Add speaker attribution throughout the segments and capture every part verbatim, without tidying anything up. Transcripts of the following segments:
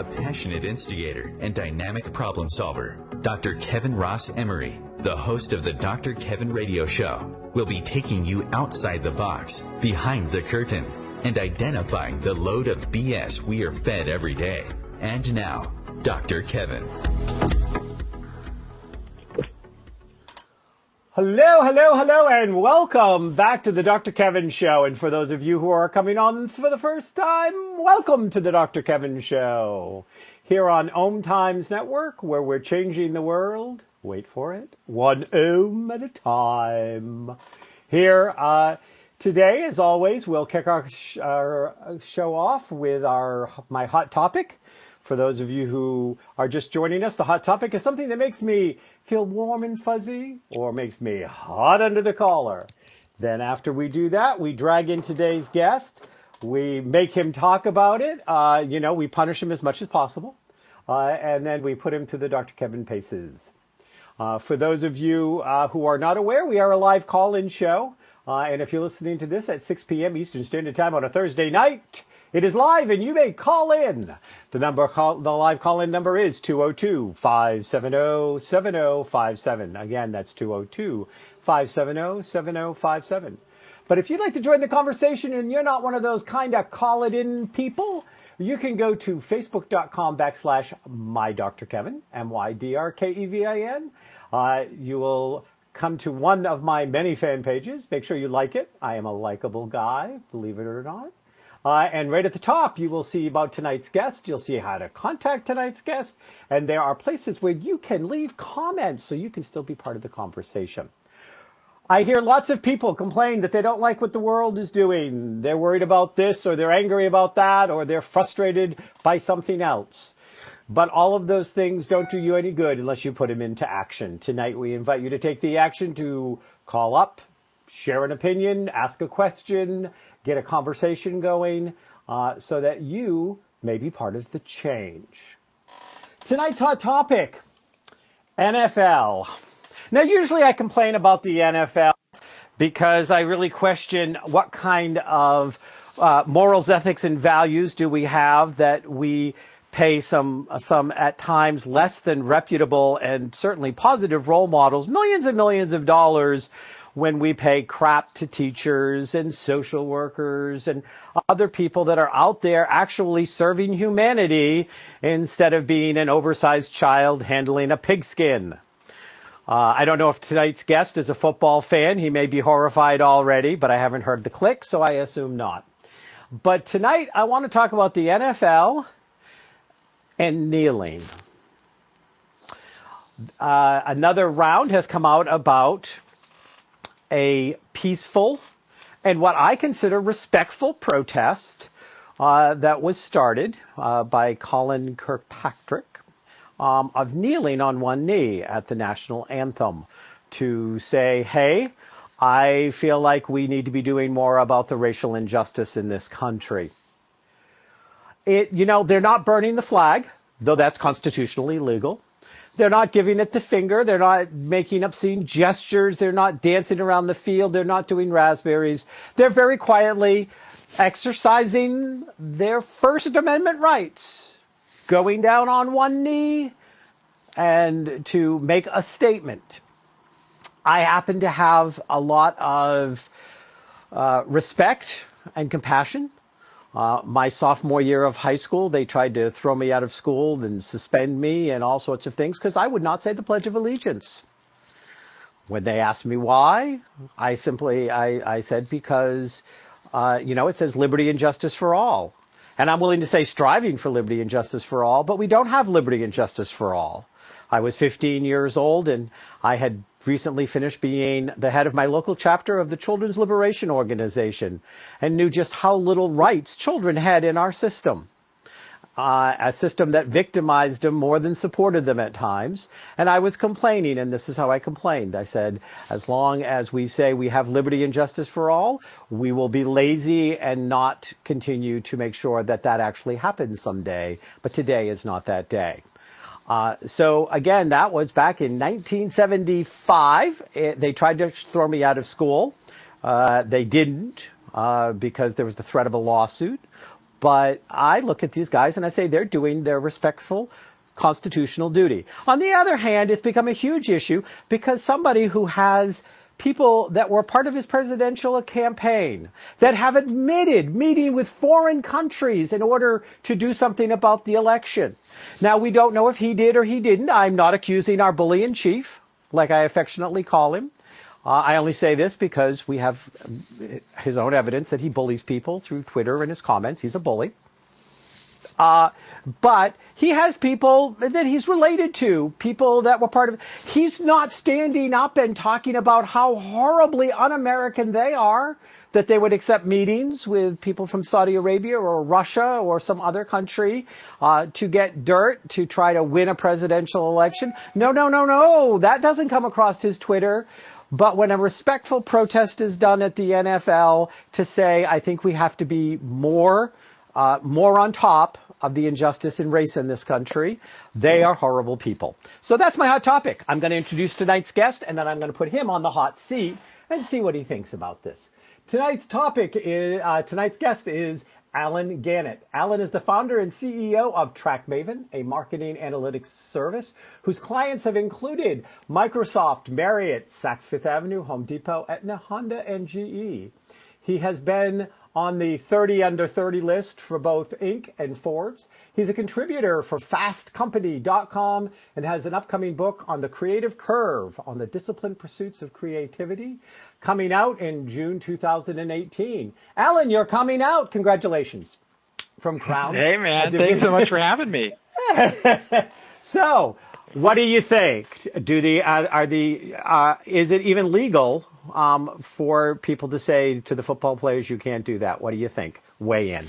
Speaker 1: a passionate instigator and dynamic problem solver. Doctor Kevin Ross Emery, the host of the Doctor Kevin Radio Show, will be taking you outside the box, behind the curtain, and identifying the load of B S we are fed every day. And now, Doctor Kevin.
Speaker 2: Hello, hello, hello, and welcome back to the Doctor Kevin Show. And for those of you who are coming on for the first time, welcome to the Doctor Kevin Show. Here on Ohm Times Network, where we're changing the world, wait for it, one ohm at a time. Here uh, today, as always, we'll kick our, sh- our show off with our my hot topic. For those of you who are just joining us, the hot topic is something that makes me feel warm and fuzzy or makes me hot under the collar. Then after we do that, we drag in today's guest. We make him talk about it. Uh, you know, we punish him as much as possible. Uh, and then we put him to the Doctor Kevin paces. Uh, for those of you uh, who are not aware, we are a live call-in show. Uh, and if you're listening to this at six p.m. Eastern Standard Time on a Thursday night, it is live, and you may call in. The number, call, the live call-in number is two oh two, five seven oh, seven oh five seven. Again, that's two oh two, five seven oh, seven oh five seven. But if you'd like to join the conversation and you're not one of those kind of call-it-in people, you can go to facebook.com backslash mydrkevin, M Y D R K E V I N. Uh, you will come to one of my many fan pages. Make sure you like it. I am a likable guy, believe it or not. Uh, and right at the top, you will see about tonight's guest. You'll see how to contact tonight's guest. And there are places where you can leave comments so you can still be part of the conversation. I hear lots of people complain that they don't like what the world is doing. They're worried about this, or they're angry about that, or they're frustrated by something else. But all of those things don't do you any good unless you put them into action. Tonight, we invite you to take the action to call up, share an opinion, ask a question, get a conversation going uh, so that you may be part of the change. Tonight's hot topic, N F L. Now, usually I complain about the N F L because I really question what kind of uh, morals, ethics, and values do we have that we pay some, some at times less than reputable and certainly positive role models, millions and millions of dollars, when we pay crap to teachers and social workers and other people that are out there actually serving humanity instead of being an oversized child handling a pigskin. Uh, I don't know if tonight's guest is a football fan. He may be horrified already, but I haven't heard the click, so I assume not. But tonight I want to talk about the N F L and kneeling. Uh, another round has come out about a peaceful and what I consider respectful protest uh, that was started uh, by Colin Kirkpatrick um, of kneeling on one knee at the national anthem to say, hey, I feel like we need to be doing more about the racial injustice in this country. It, you know, they're not burning the flag, though that's constitutionally legal. They're not giving it the finger. They're not making obscene gestures. They're not dancing around the field. They're not doing raspberries. They're very quietly exercising their First Amendment rights, going down on one knee and to make a statement. I happen to have a lot of uh, respect and compassion. Uh, my sophomore year of high school, they tried to throw me out of school and suspend me and all sorts of things because I would not say the Pledge of Allegiance. When they asked me why, I simply, I, I said because, uh, you know, it says liberty and justice for all. And I'm willing to say striving for liberty and justice for all, but we don't have liberty and justice for all. I was fifteen years old and I had recently finished being the head of my local chapter of the Children's Liberation Organization and knew just how little rights children had in our system. Uh, a system that victimized them more than supported them at times. And I was complaining, and this is how I complained. I said, as long as we say we have liberty and justice for all, we will be lazy and not continue to make sure that that actually happens someday. But today is not that day. Uh, so again, that was back in nineteen seventy-five. It, they tried to throw me out of school. Uh, they didn't, uh, because there was the threat of a lawsuit. But I look at these guys and I say they're doing their respectful constitutional duty. On the other hand, it's become a huge issue because somebody who has people that were part of his presidential campaign that have admitted meeting with foreign countries in order to do something about the election. Now, we don't know if he did or he didn't. I'm not accusing our bully in chief, like I affectionately call him. Uh, I only say this because we have his own evidence that he bullies people through Twitter and his comments. He's a bully. Uh, but he has people that he's related to, people that were part of. He's not standing up and talking about how horribly un-American they are, that they would accept meetings with people from Saudi Arabia or Russia or some other country uh, to get dirt to try to win a presidential election. No, no, no, no. That doesn't come across his Twitter. But when a respectful protest is done at the N F L to say, I think we have to be more, uh, more on top of the injustice and race in this country, they are horrible people. So that's my hot topic. I'm going to introduce tonight's guest, and then I'm going to put him on the hot seat and see what he thinks about this. Tonight's topic is, uh, tonight's guest is Allen Gannett. Allen is the founder and C E O of TrackMaven, a marketing analytics service whose clients have included Microsoft, Marriott, Saks Fifth Avenue, Home Depot, Aetna, Honda, and G E. He has been on the thirty under thirty list for both Inc and Forbes. He's a contributor for fast company dot com and has an upcoming book on the creative curve on the disciplined pursuits of creativity coming out in June two thousand eighteen. Allen, you're coming out. Congratulations from Crown.
Speaker 3: Hey, man. Thanks so much for having me.
Speaker 2: So, what do you think? Do the uh, are the uh, is it even legal um, for people to say to the football players you can't do that? What do you think? Weigh in.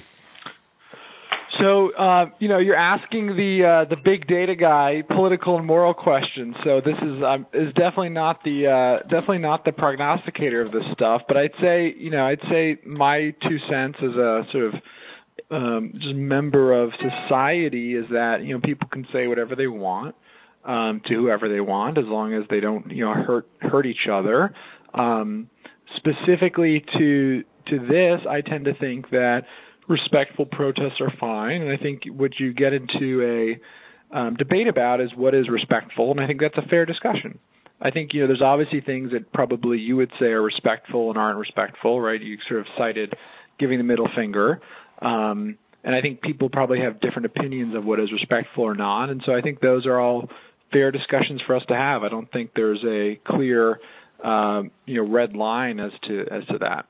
Speaker 3: So, uh, you know, you're asking the uh, the big data guy political and moral questions. So this is um, is definitely not the uh, definitely not the prognosticator of this stuff. But I'd say, you know, I'd say my two cents as a sort of um, just member of society is that, you know, people can say whatever they want um, to whoever they want as long as they don't, you know, hurt hurt each other. Um, specifically to to this, I tend to think that respectful protests are fine, and I think what you get into a um, debate about is what is respectful, and I think that's a fair discussion. I think, you know, there's obviously things that probably you would say are respectful and aren't respectful, right? You sort of cited giving the middle finger, um, and I think people probably have different opinions of what is respectful or not, and so I think those are all fair discussions for us to have. I don't think there's a clear, um, you know, red line as to as to that.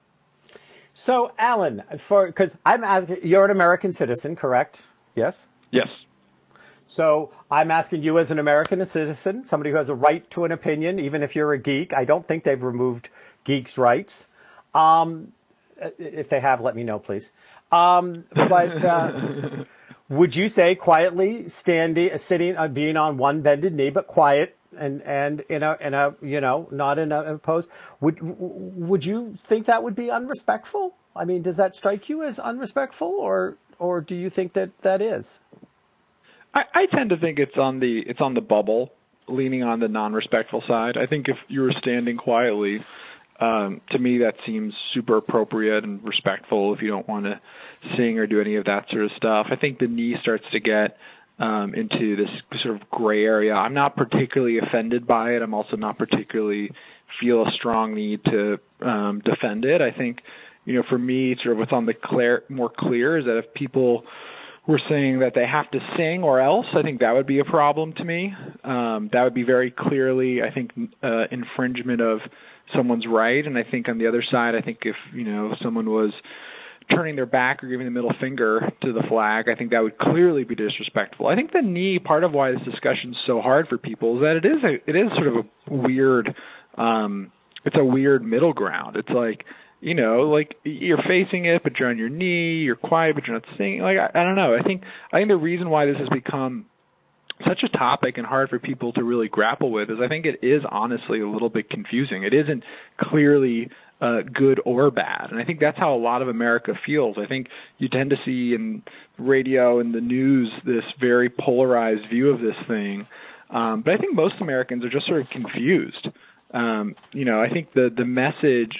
Speaker 2: So, Allen, for because I'm asking, you're an American citizen, correct? Yes?
Speaker 3: Yes.
Speaker 2: So I'm asking you as an American citizen, somebody who has a right to an opinion, even if you're a geek. I don't think they've removed geeks' rights. Um, if they have, let me know, please. Um, but uh, would you say quietly standing, sitting, uh, being on one bended knee, but quiet, and and in a in a you know not in a, in a pose, would would you think that would be unrespectful? I mean, does that strike you as unrespectful, or or do you think that that is?
Speaker 3: I, I tend to think it's on the it's on the bubble, leaning on the non-respectful side. I think if you were standing quietly, um, to me that seems super appropriate and respectful. If you don't want to sing or do any of that sort of stuff, I think the knee starts to get Um, into this sort of gray area. I'm not particularly offended by it. I'm also not particularly feel a strong need to um, defend it. I think, you know, for me, sort of what's on the clear, more clear is that if people were saying that they have to sing or else, I think that would be a problem to me. Um, that would be very clearly, I think, uh, infringement of someone's right. And I think on the other side, I think if, you know, someone was turning their back or giving the middle finger to the flag, I think that would clearly be disrespectful. I think the knee, part of why this discussion is so hard for people is that it is a, it is sort of a weird, um, it's a weird middle ground. It's like, you know, like you're facing it, but you're on your knee, you're quiet, but you're not singing. Like, I, I don't know. I think, I think the reason why this has become such a topic and hard for people to really grapple with is I think it is honestly a little bit confusing. It isn't clearly uh, good or bad. And I think that's how a lot of America feels. I think you tend to see in radio and the news this very polarized view of this thing. Um, but I think most Americans are just sort of confused. Um, you know, I think the, the message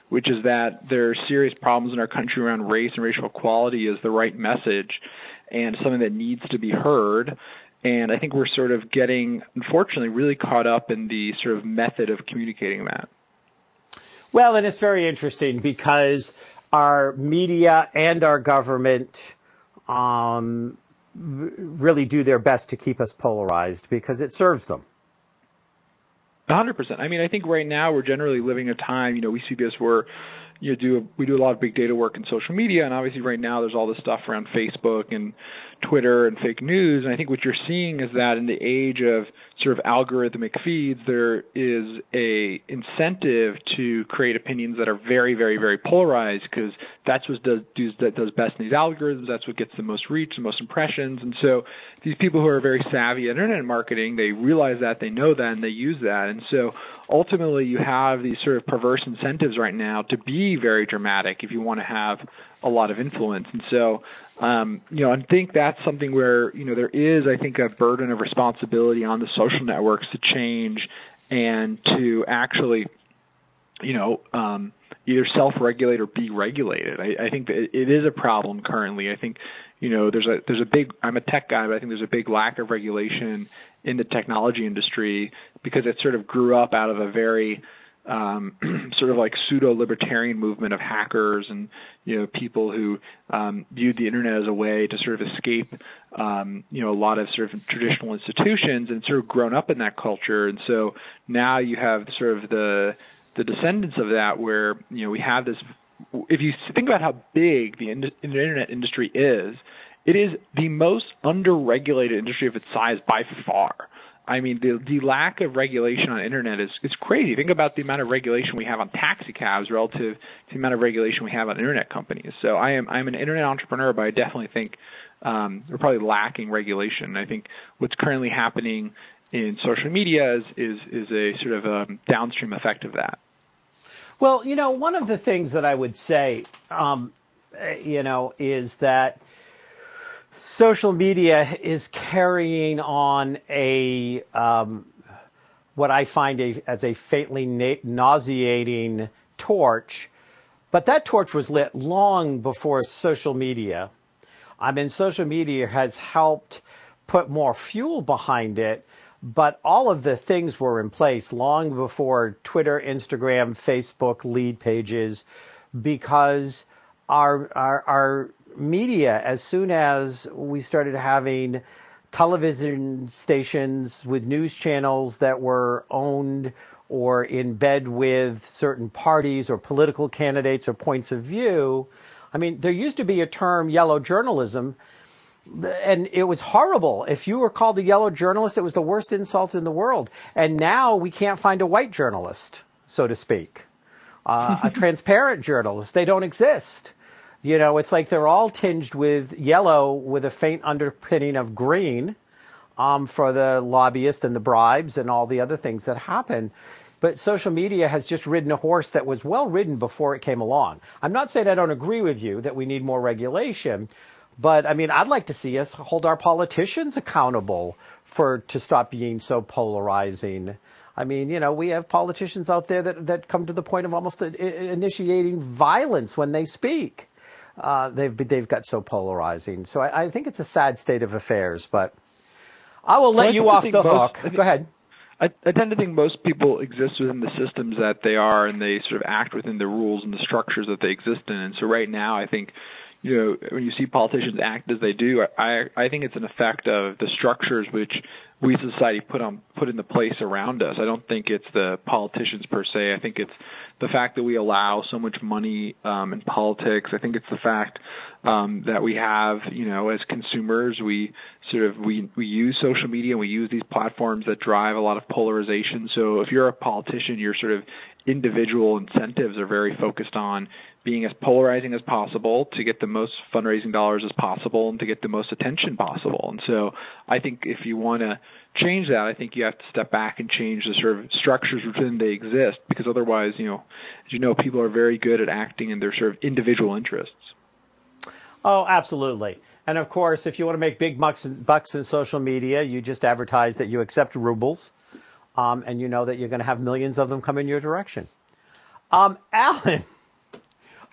Speaker 3: which is that there are serious problems in our country around race and racial equality is the right message and something that needs to be heard. And I think we're sort of getting, unfortunately, really caught up in the sort of method of communicating that.
Speaker 2: Well, and it's very interesting because our media and our government um, really do their best to keep us polarized because it serves them.
Speaker 3: one hundred percent. I mean, I think right now we're generally living a time, you know, we see this where you do we do a lot of big data work in social media, and obviously right now there's all this stuff around Facebook and Twitter and fake news, and I think what you're seeing is that in the age of sort of algorithmic feeds, there is a incentive to create opinions that are very, very, very polarized because that's what does, does that does best in these algorithms. That's what gets the most reach, the most impressions, and so these people who are very savvy at internet marketing, they realize that, they know that, and they use that, and so ultimately you have these sort of perverse incentives right now to be very dramatic if you want to have a lot of influence. And so, um, you know, I think that's something where, you know, there is, I think, a burden of responsibility on the social networks to change and to actually, you know, um, either self-regulate or be regulated. I, I think that it is a problem currently. I think, you know, there's a there's a big, I'm a tech guy, but I think there's a big lack of regulation in the technology industry because it sort of grew up out of a very Um, sort of like pseudo-libertarian movement of hackers and, you know, people who um, viewed the internet as a way to sort of escape, um, you know, a lot of sort of traditional institutions and sort of grown up in that culture. And so now you have sort of the the descendants of that where, you know, we have this, if you think about how big the, in, the internet industry is, it is the most under-regulated industry of its size by far. I mean, the the lack of regulation on internet is is crazy. Think about the amount of regulation we have on taxi cabs relative to the amount of regulation we have on internet companies. So I am I'm an internet entrepreneur, but I definitely think um, we're probably lacking regulation. I think what's currently happening in social media is is, is a sort of a downstream effect of that.
Speaker 2: Well, you know, one of the things that I would say, um, you know, is that social media is carrying on a um, what I find a, as a faintly na- nauseating torch, but that torch was lit long before social media. I mean, social media has helped put more fuel behind it, but all of the things were in place long before Twitter, Instagram, Facebook, lead pages, because our our our media, as soon as we started having television stations with news channels that were owned or in bed with certain parties or political candidates or points of view, I mean, there used to be a term, yellow journalism, and it was horrible. If you were called a yellow journalist, it was the worst insult in the world. And now we can't find a white journalist, so to speak, uh, a transparent journalist. They don't exist. You know, it's like they're all tinged with yellow with a faint underpinning of green um, for the lobbyists and the bribes and all the other things that happen. But social media has just ridden a horse that was well ridden before it came along. I'm not saying I don't agree with you that we need more regulation, but I mean, I'd like to see us hold our politicians accountable for to stop being so polarizing. I mean, you know, we have politicians out there that, that come to the point of almost initiating violence when they speak. Uh, they've they've got so polarizing. So I, I think it's a sad state of affairs, but I will let
Speaker 3: well,
Speaker 2: you off the
Speaker 3: most,
Speaker 2: hook. Go ahead.
Speaker 3: I, I tend to think most people exist within the systems that they are, and they sort of act within the rules and the structures that they exist in. And so right now, I think, you know, when you see politicians act as they do, I I think it's an effect of the structures which we as a society put on put into place around us. I don't think it's the politicians per se. I think it's the fact that we allow so much money um, in politics. I think it's the fact um, that we have, you know, as consumers, we sort of we we use social media and we use these platforms that drive a lot of polarization. So if you're a politician, your sort of individual incentives are very focused on being as polarizing as possible to get the most fundraising dollars as possible and to get the most attention possible. And so I think if you want to change that, I think you have to step back and change the sort of structures within they exist, because otherwise, you know, as you know, people are very good at acting in their sort of individual interests.
Speaker 2: Oh, absolutely. And of course, if you want to make big bucks in, bucks in social media, you just advertise that you accept rubles, um, and you know that you're going to have millions of them come in your direction. Um, Alan,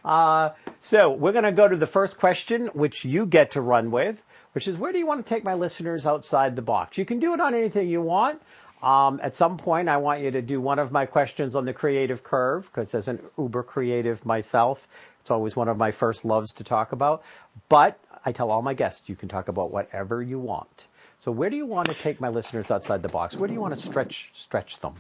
Speaker 2: Uh, so we're going to go to the first question, which you get to run with, which is, where do you want to take my listeners outside the box? You can do it on anything you want. Um, at some point, I want you to do one of my questions on the creative curve, because as an uber creative myself, it's always one of my first loves to talk about. But I tell all my guests, you can talk about whatever you want. So where do you want to take my listeners outside the box? Where do you want to stretch stretch them?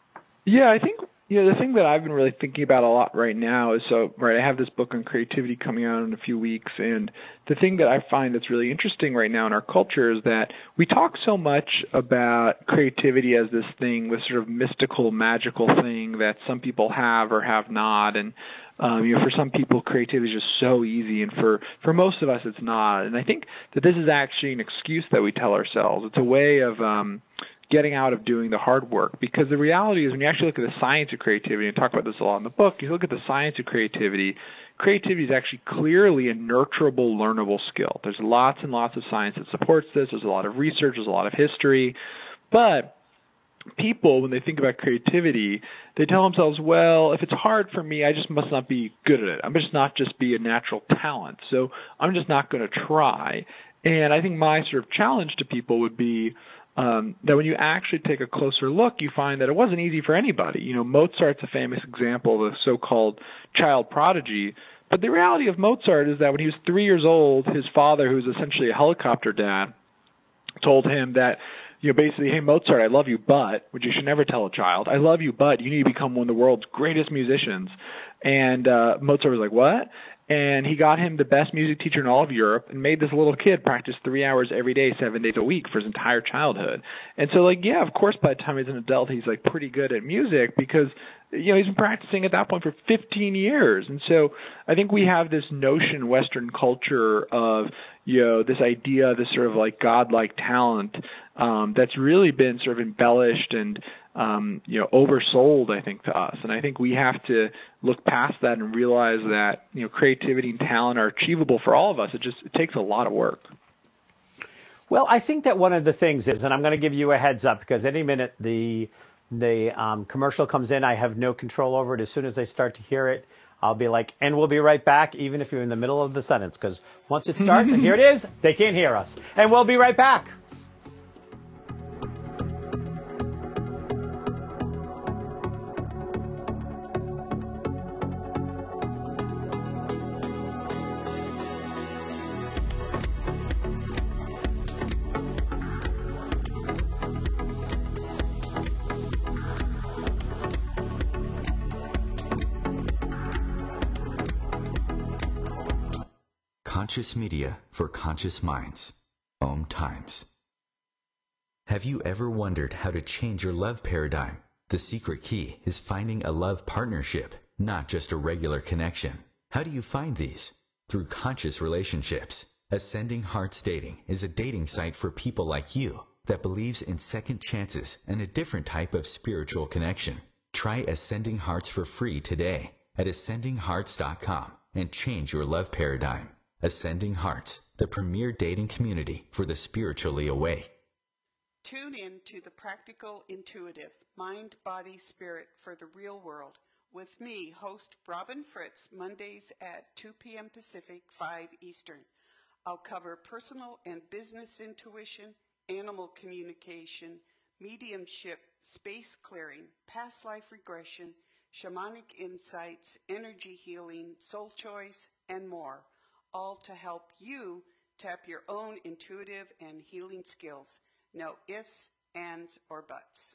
Speaker 3: Yeah, I think, you know, the thing that I've been really thinking about a lot right now is, so, right, I have this book on creativity coming out in a few weeks, and the thing that I find that's really interesting right now in our culture is that we talk so much about creativity as this thing, this sort of mystical, magical thing that some people have or have not, and Um, you know, for some people, creativity is just so easy, and for, for most of us, it's not. And I think that this is actually an excuse that we tell ourselves. It's a way of um, getting out of doing the hard work, because the reality is, when you actually look at the science of creativity, and talk about this a lot in the book, you look at the science of creativity, creativity is actually clearly a nurturable, learnable skill. There's lots and lots of science that supports this. There's a lot of research. There's a lot of history. But people, when they think about creativity, they tell themselves, well, if it's hard for me, I just must not be good at it. I must not just be a natural talent. So I'm just not going to try. And I think my sort of challenge to people would be um, that when you actually take a closer look, you find that it wasn't easy for anybody. You know, Mozart's a famous example of the so-called child prodigy. But the reality of Mozart is that when he was three years old, his father, who was essentially a helicopter dad, told him that, you know, basically, hey, Mozart, I love you, but, which you should never tell a child, I love you, but you need to become one of the world's greatest musicians. And uh, Mozart was like, what? And he got him the best music teacher in all of Europe and made this little kid practice three hours every day, seven days a week for his entire childhood. And so, like, yeah, of course, by the time he's an adult, he's, like, pretty good at music because, you know, he's been practicing at that point for fifteen years. And so I think we have this notion in Western culture of, you know, this idea, this sort of, like, godlike talent um, that's really been sort of embellished and, um, you know, oversold, I think, to us. And I think we have to look past that and realize that, you know, creativity and talent are achievable for all of us. It just it takes a lot of work.
Speaker 2: Well, I think that one of the things is, and I'm going to give you a heads up, because any minute the the um, commercial comes in, I have no control over it. As soon as I start to hear it, I'll be like, and we'll be right back, even if you're in the middle of the sentence, because once it starts, and here it is, they can't hear us. And we'll be right back.
Speaker 1: Conscious media for conscious minds. Om Times. Have you ever wondered how to change your love paradigm? The secret key is finding a love partnership, not just a regular connection. How do you find these? Through conscious relationships. Ascending Hearts Dating is a dating site for people like you that believes in second chances and a different type of spiritual connection. Try Ascending Hearts for free today at ascending hearts dot com and change your love paradigm. Ascending Hearts, the premier dating community for the spiritually awake.
Speaker 4: Tune in to the Practical Intuitive, Mind, Body, Spirit for the Real World with me, host Robin Fritz, Mondays at two p.m. Pacific, five Eastern. I'll cover personal and business intuition, animal communication, mediumship, space clearing, past life regression, shamanic insights, energy healing, soul choice, and more, all to help you tap your own intuitive and healing skills. No ifs, ands, or buts.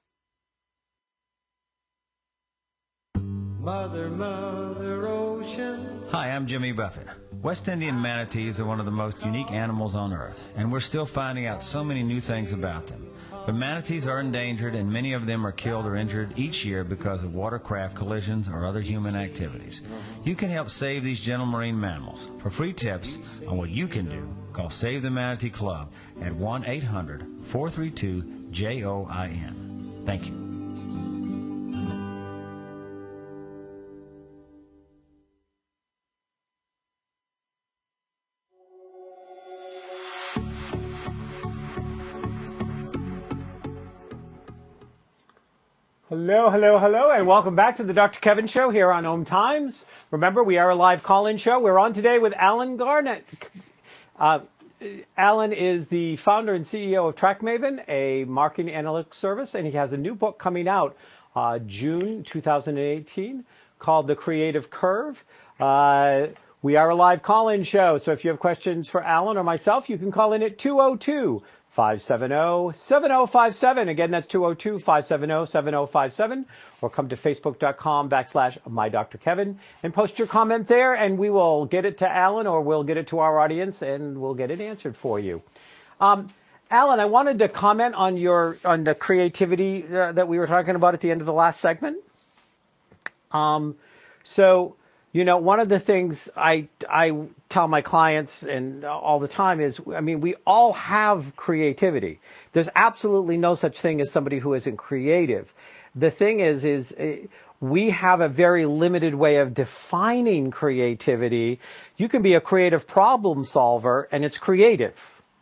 Speaker 5: Mother, Mother Ocean. Hi, I'm Jimmy Buffett. West Indian manatees are one of the most unique animals on Earth, and we're still finding out so many new things about them. But manatees are endangered, and many of them are killed or injured each year because of watercraft collisions or other human activities. You can help save these gentle marine mammals. For free tips on what you can do, call Save the Manatee Club at one eight hundred, four three two, J O I N. Thank you.
Speaker 2: Hello, hello, hello, and welcome back to the Doctor Kevin Show here on Om Times. Remember, we are a live call-in show. We're on today with Alan Garnett. Uh, Alan is the founder and C E O of TrackMaven, a marketing analytics service, and he has a new book coming out uh, June two thousand eighteen called The Creative Curve. Uh, we are a live call-in show, so if you have questions for Alan or myself, you can call in at two oh two, five seven zero, seven zero five seven. Again, that's two oh two, five seven zero, seven zero five seven. Or come to facebook.com backslash MyDrKevin and post your comment there, and we will get it to Alan or we'll get it to our audience, and we'll get it answered for you. Um, Alan, I wanted to comment on your on the creativity uh, that we were talking about at the end of the last segment. Um, so, you know, one of the things I, I tell my clients and all the time is, I mean, we all have creativity. There's absolutely no such thing as somebody who isn't creative. The thing is, is we have a very limited way of defining creativity. You can be a creative problem solver, and it's creative.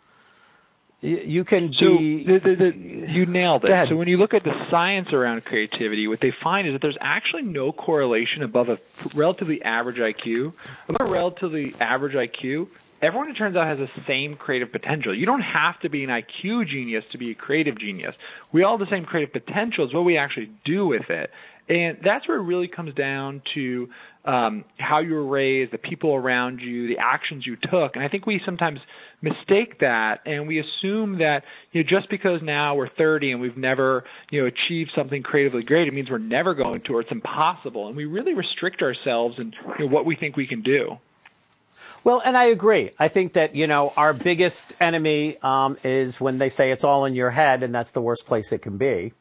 Speaker 2: You can
Speaker 3: so
Speaker 2: be...
Speaker 3: The, the, the, you nailed it.
Speaker 2: Go ahead.
Speaker 3: So when you look at the science around creativity, what they find is that there's actually no correlation above a relatively average I Q. Above a relatively average I Q, everyone, it turns out, has the same creative potential. You don't have to be an I Q genius to be a creative genius. We all have the same creative potential. It's what we actually do with it. And that's where it really comes down to um, how you were raised, the people around you, the actions you took. And I think we sometimes mistake that, and we assume that, you know, just because now we're thirty and we've never, you know, achieved something creatively great, it means we're never going to, or it's impossible. And we really restrict ourselves in, you know, what we think we can do.
Speaker 2: Well, and I agree. I think that, you know, our biggest enemy um, is when they say it's all in your head, and that's the worst place it can be,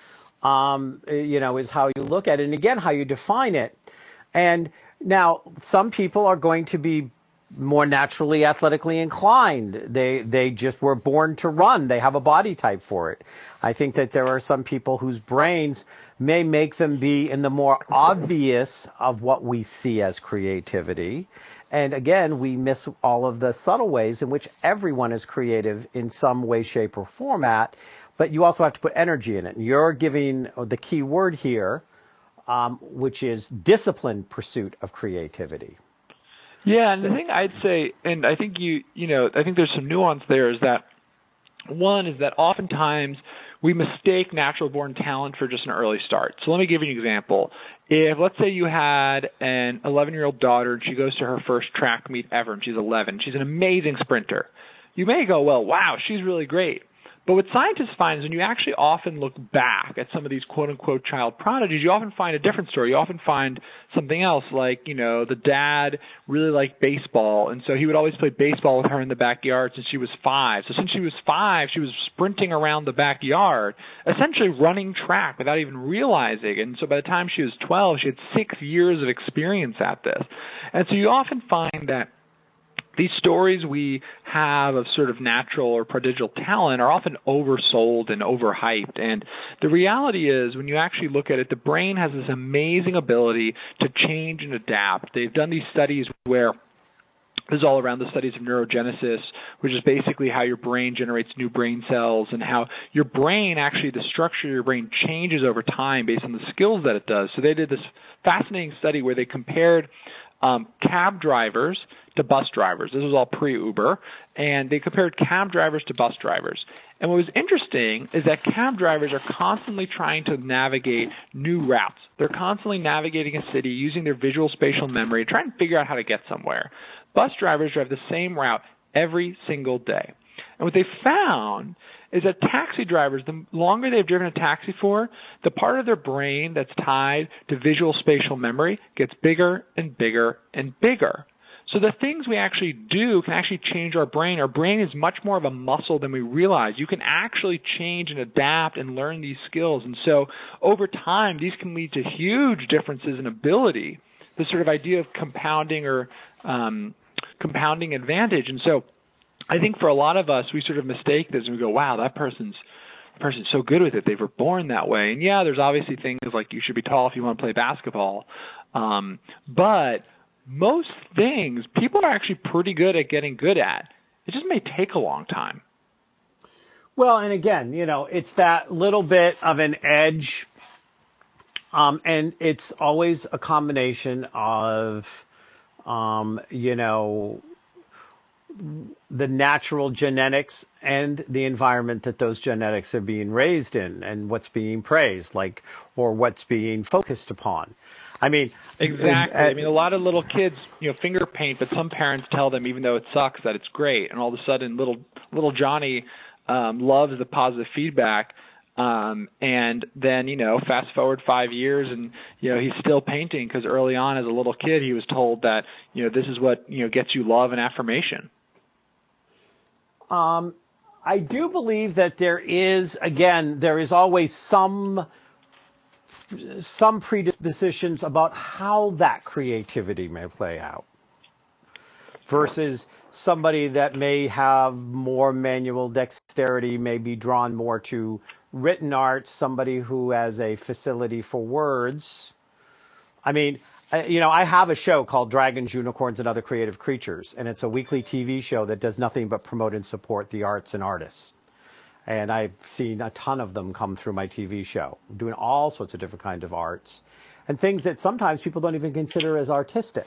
Speaker 2: um, you know, is how you look at it. And again, how you define it. And now some people are going to be more naturally athletically inclined. They they just were born to run. They have a body type for it. I think that there are some people whose brains may make them be in the more obvious of what we see as creativity. And again, we miss all of the subtle ways in which everyone is creative in some way, shape, or format. But you also have to put energy in it. And you're giving the key word here, um, which is disciplined pursuit of creativity.
Speaker 3: Yeah, and the thing I'd say, and I think you, you know, I think there's some nuance there, is that one is that oftentimes we mistake natural born talent for just an early start. So let me give you an example. If, let's say you had an eleven-year-old daughter and she goes to her first track meet ever and she's eleven, she's an amazing sprinter. You may go, well, wow, she's really great. But what scientists find is when you actually often look back at some of these quote-unquote child prodigies, you often find a different story. You often find something else, like, you know, the dad really liked baseball, and so he would always play baseball with her in the backyard since she was five. So since she was five, she was sprinting around the backyard, essentially running track without even realizing. And so by the time she was twelve, she had six years of experience at this. And so you often find that these stories we have of sort of natural or prodigal talent are often oversold and overhyped. And the reality is, when you actually look at it, the brain has this amazing ability to change and adapt. They've done these studies where this is all around the studies of neurogenesis, which is basically how your brain generates new brain cells and how your brain, actually the structure of your brain changes over time based on the skills that it does. So they did this fascinating study where they compared um, cab drivers to bus drivers. This was all pre-Uber, and they compared cab drivers to bus drivers. And what was interesting is that cab drivers are constantly trying to navigate new routes. They're constantly navigating a city using their visual spatial memory, trying to figure out how to get somewhere. Bus drivers drive the same route every single day. And what they found is that taxi drivers, the longer they've driven a taxi for, the part of their brain that's tied to visual spatial memory gets bigger and bigger and bigger. So the things we actually do can actually change our brain. Our brain is much more of a muscle than we realize. You can actually change and adapt and learn these skills. And so over time, these can lead to huge differences in ability, the sort of idea of compounding or um, compounding advantage. And so I think for a lot of us, we sort of mistake this and we go, wow, that person's that person's so good with it. They were born that way. And yeah, there's obviously things like you should be tall if you want to play basketball. Um, but most things people are actually pretty good at getting good at. It just may take a long time.
Speaker 2: Well, and again, you know, it's that little bit of an edge Um, and it's always a combination of, um, you know, the natural genetics and the environment that those genetics are being raised in and what's being praised, like, or what's being focused upon. I mean,
Speaker 3: exactly.
Speaker 2: Uh,
Speaker 3: I mean, a lot of little kids, you know, finger paint, but some parents tell them, even though it sucks, that it's great. And all of a sudden, little little Johnny um, loves the positive feedback. Um, and then, you know, fast forward five years and, you know, he's still painting because early on as a little kid, he was told that, you know, this is what, you know, gets you love and affirmation.
Speaker 2: Um, I do believe that there is, again, there is always some, some predispositions about how that creativity may play out versus somebody that may have more manual dexterity, may be drawn more to written art, somebody who has a facility for words. I mean, you know, I have a show called Dragons, Unicorns, and Other Creative Creatures, and it's a weekly T V show that does nothing but promote and support the arts and artists. And I've seen a ton of them come through my T V show, doing all sorts of different kinds of arts and things that sometimes people don't even consider as artistic.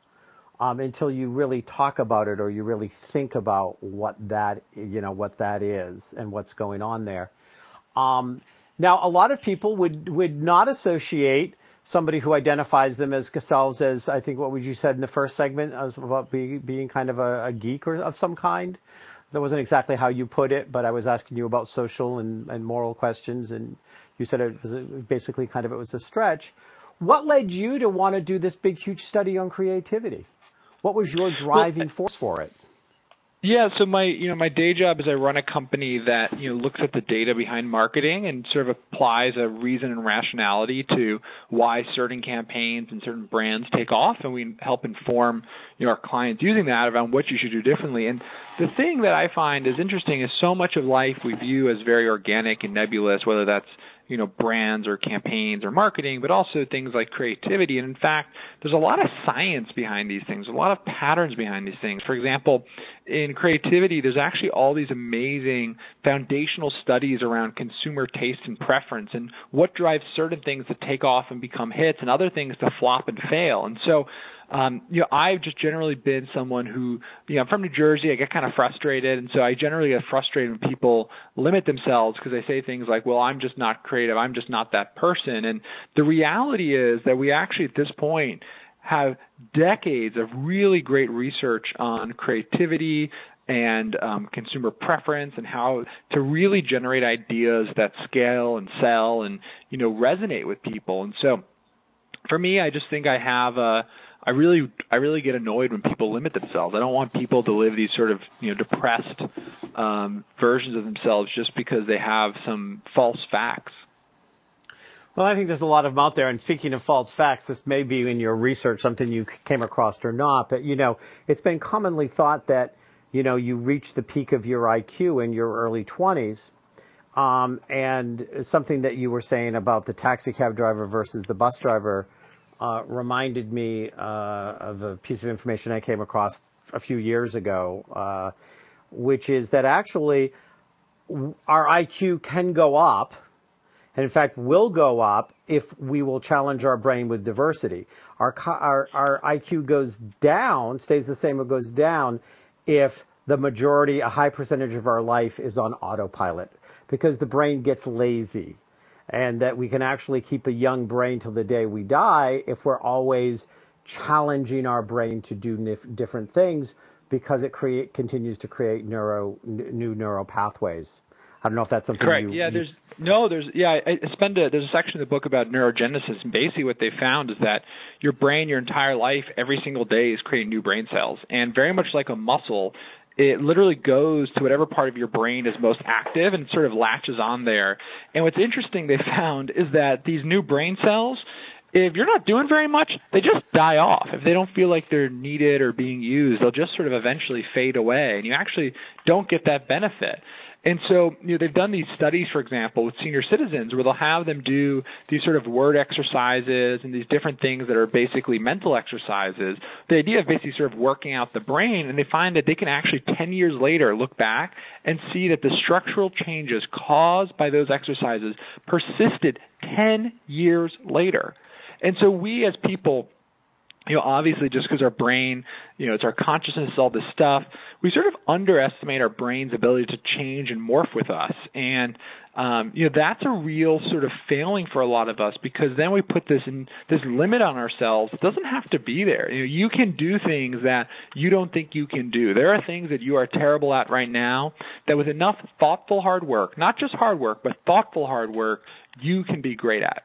Speaker 2: Um, until you really talk about it or you really think about what that, you know, what that is and what's going on there. Um, now, a lot of people would, would not associate somebody who identifies them as themselves as, I think, what would you said in the first segment, as about being, being kind of a, a geek or of some kind. That wasn't exactly how you put it, but I was asking you about social and, and moral questions, and you said it was basically kind of, it was a stretch. What led you to want to do this big, huge study on creativity? What was your driving force for it?
Speaker 3: Yeah, so my you know my day job is I run a company that you know looks at the data behind marketing and sort of applies a reason and rationality to why certain campaigns and certain brands take off, and we help inform you know our clients using that around what you should do differently. And the thing that I find is interesting is so much of life we view as very organic and nebulous, whether that's you know, brands or campaigns or marketing, but also things like creativity. And in fact, there's a lot of science behind these things, a lot of patterns behind these things. For example, in creativity, there's actually all these amazing foundational studies around consumer taste and preference and what drives certain things to take off and become hits and other things to flop and fail. And so, Um, you know, I've just generally been someone who, you know, I'm from New Jersey. I get kind of frustrated, and so I generally get frustrated when people limit themselves because they say things like, well, I'm just not creative. I'm just not that person. And the reality is that we actually at this point have decades of really great research on creativity and um, consumer preference and how to really generate ideas that scale and sell and, you know, resonate with people. And so for me, I just think I have a I really, I really get annoyed when people limit themselves. I don't want people to live these sort of, you know, depressed um, versions of themselves just because they have some false facts.
Speaker 2: Well, I think there's a lot of them out there. And speaking of false facts, this may be in your research something you came across or not. But, you know, it's been commonly thought that, you know, you reach the peak of your I Q in your early twenties. Um, and something that you were saying about the taxi cab driver versus the bus driver uh, reminded me uh, of a piece of information I came across a few years ago, uh, which is that actually our I Q can go up, and in fact will go up if we will challenge our brain with diversity. Our, our, our I Q goes down, stays the same or goes down if the majority, a high percentage of our life is on autopilot, because the brain gets lazy, and that we can actually keep a young brain till the day we die if we're always challenging our brain to do nif- different things, because it create continues to create neuro n- new neural pathways. I don't know if that's something.
Speaker 3: Correct.
Speaker 2: You,
Speaker 3: yeah.
Speaker 2: you...
Speaker 3: There's no. There's yeah. I spend a, there's a section of the book about neurogenesis, and basically what they found is that your brain, your entire life, every single day is creating new brain cells, and very much like a muscle, it literally goes to whatever part of your brain is most active and sort of latches on there. And what's interesting they found is that these new brain cells, if you're not doing very much, they just die off. If they don't feel like they're needed or being used, they'll just sort of eventually fade away, and you actually don't get that benefit. And so, you know, they've done these studies, for example, with senior citizens where they'll have them do these sort of word exercises and these different things that are basically mental exercises. The idea of basically sort of working out the brain, and they find that they can actually ten years later look back and see that the structural changes caused by those exercises persisted ten years later. And so we as people, you know, obviously just because our brain, you know, it's our consciousness, all this stuff, we sort of underestimate our brain's ability to change and morph with us. And, um, you know, that's a real sort of failing for a lot of us because then we put this in, this limit on ourselves. It doesn't have to be there. You know, you can do things that you don't think you can do. There are things that you are terrible at right now that with enough thoughtful hard work, not just hard work, but thoughtful hard work, you can be great at.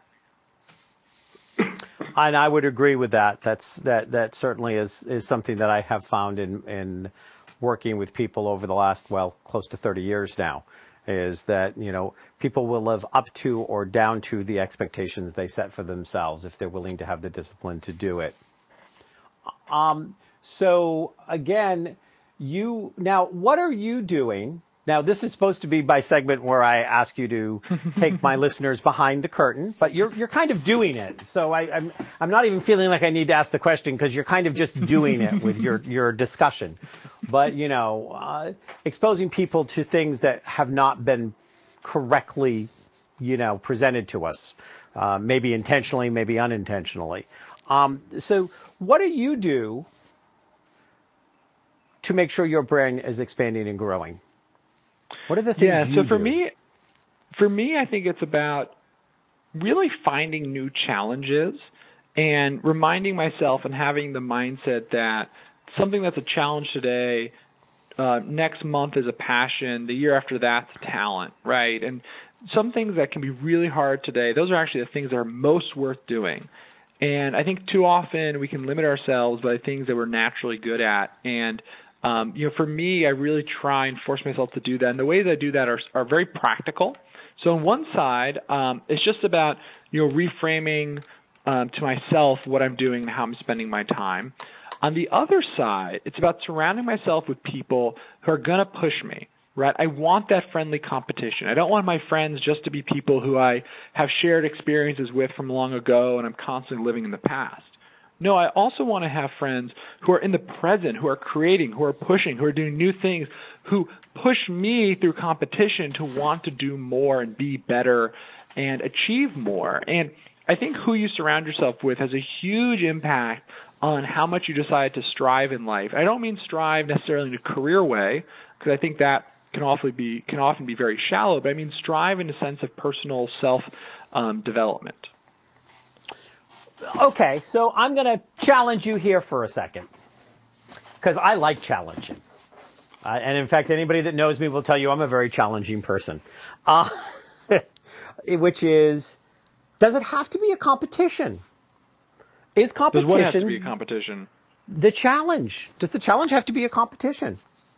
Speaker 2: And I would agree with that. That's that that certainly is, is something that I have found in, in working with people over the last, well, close to thirty years now, is that, you know, people will live up to or down to the expectations they set for themselves if they're willing to have the discipline to do it. Um, so again, you now, what are you doing? Now, this is supposed to be my segment where I ask you to take my listeners behind the curtain, but you're you're kind of doing it. So I, I'm I'm not even feeling like I need to ask the question because you're kind of just doing it with your, your discussion. But, you know, uh, exposing people to things that have not been correctly, you know, presented to us, uh, maybe intentionally, maybe unintentionally. Um, so what do you do to make sure your brain is expanding and growing? What are the things
Speaker 3: yeah,
Speaker 2: you
Speaker 3: so for
Speaker 2: do?
Speaker 3: me, for me, I think it's about really finding new challenges and reminding myself and having the mindset that something that's a challenge today, uh, next month is a passion, the year after that's talent, right? And some things that can be really hard today, those are actually the things that are most worth doing. And I think too often we can limit ourselves by things that we're naturally good at. And Um, you know, for me, I really try and force myself to do that. And the ways I do that are, are very practical. So on one side, um, it's just about, you know, reframing um, to myself what I'm doing and how I'm spending my time. On the other side, it's about surrounding myself with people who are going to push me, right? I want that friendly competition. I don't want my friends just to be people who I have shared experiences with from long ago and I'm constantly living in the past. No, I also want to have friends who are in the present, who are creating, who are pushing, who are doing new things, who push me through competition to want to do more and be better and achieve more. And I think who you surround yourself with has a huge impact on how much you decide to strive in life. I don't mean strive necessarily in a career way, because I think that can often be can often be very shallow, but I mean strive in a sense of personal self um, development.
Speaker 2: Okay, so I'm going to challenge you here for a second, because I like challenging. Uh, and in fact, anybody that knows me will tell you I'm a very challenging person. Uh, which is, does it have to be a competition? Is competition...
Speaker 3: Does what have to be a competition?
Speaker 2: The challenge. Does the challenge have to be a competition?